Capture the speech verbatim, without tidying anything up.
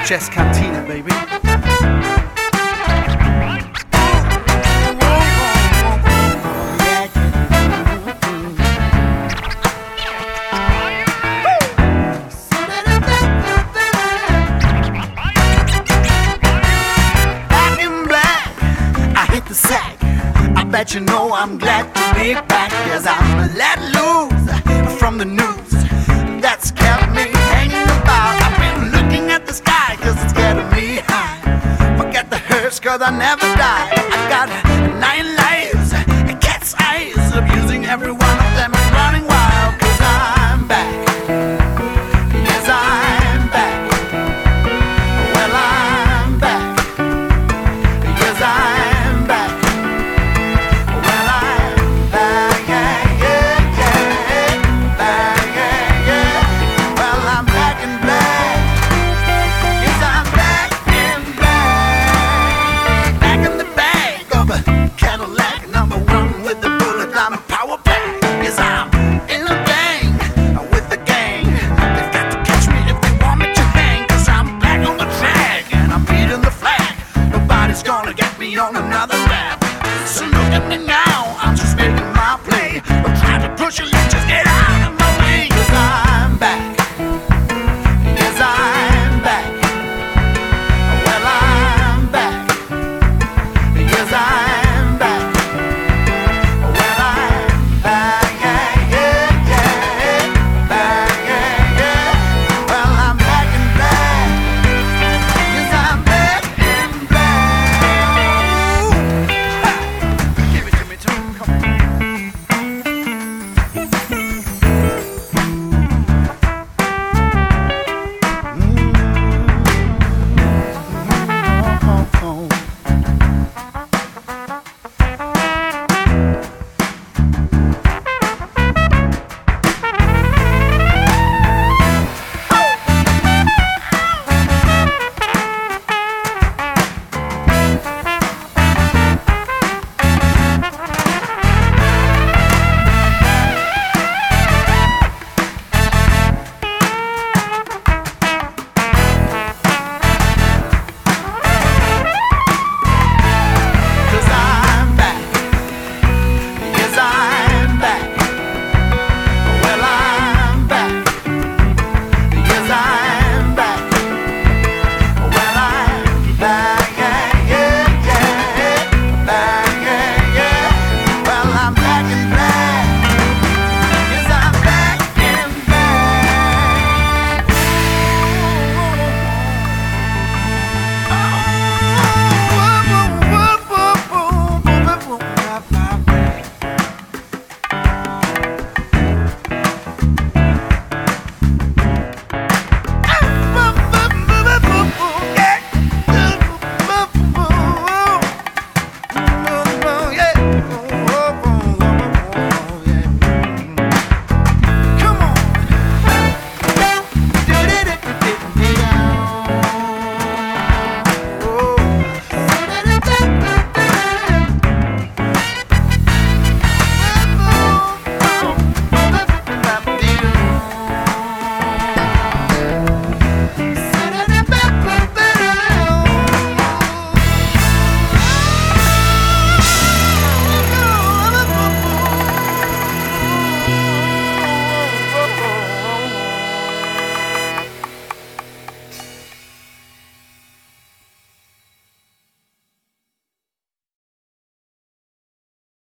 Jess Cantina, baby. I bet you know I'm glad to be back, 'cause I'm let loose from the news that's kept me hanging about. I've been looking at the sky 'cause it's getting me high. Forget the hurts 'cause I never die. I got nine lives, a cat's eyes, abusing every one of them and running wild, 'cause I'm back. Yes, I'm back. Well, I'm back. Yes, I'm back. Cadillac number one with the bullet, I'm a power pack. Yes, I'm in a gang with the gang. They've got to catch me if they want me to hang, 'cause I'm back on the track and I'm beating the flag. Nobody's gonna get me on another rap. So look at me now, I'm just making my play. I'm trying to push you, you just